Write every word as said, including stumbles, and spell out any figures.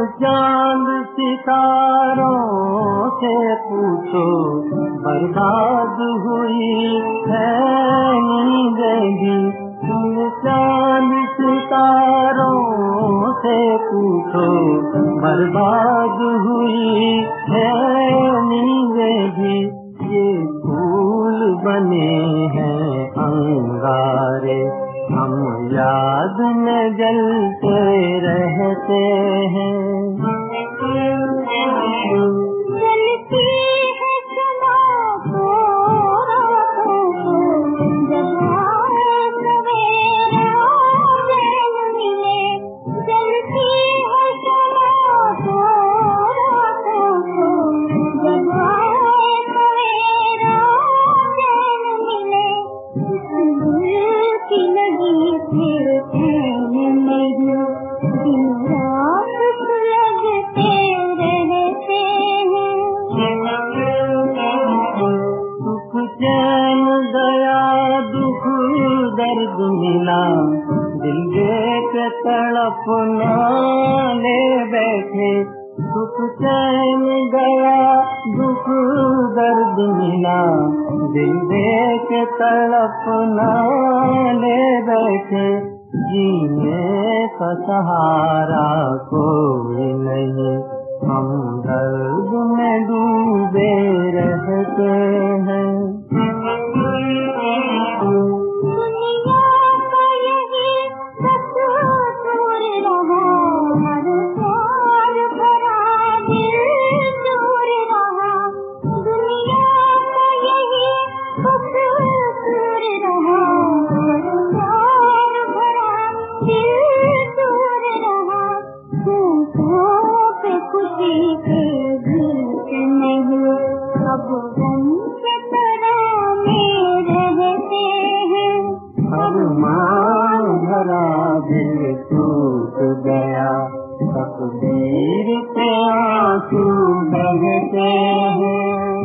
चांद सितारों से पूछो, बर्बाद हुई है नींदें भी। तुम चांद सितारों से पूछो, बर्बाद हुई है नींदें भी। ये फूल बने हैं अंगारे, हम याद में जलते रहते हैं। जलती है सदा को रातों को, जब आए सवेरा चैन मिले। जलती है सदा को रातों को, जब आए सवेरा चैन मिले। दिल की लगी फिर चैन नहीं, दिन रात लगते रहते हैं। सुख चैन गया दुख दर्द मिला, दिल देख तड़पना ले बैठे। सुख चैन गया दुख दर्द मिला, दिल देख तड़पना ले बैठे। जीने का सहारा कोई नहीं, हम दर्द में डूबे रहते हैं। दुनिया का यही दस्तूर रहा, हर प्यार भरा दिल दूर रहा। दुनिया का यही दस्तूर रहा, हर प्यार भरा दिल दूर रहा। होठों पे खुशी के गीत नहीं, अब गम के तराने रहते हैं। अब मां भरा दिल टूट गया, तकदीर पे आंसू बहते हैं।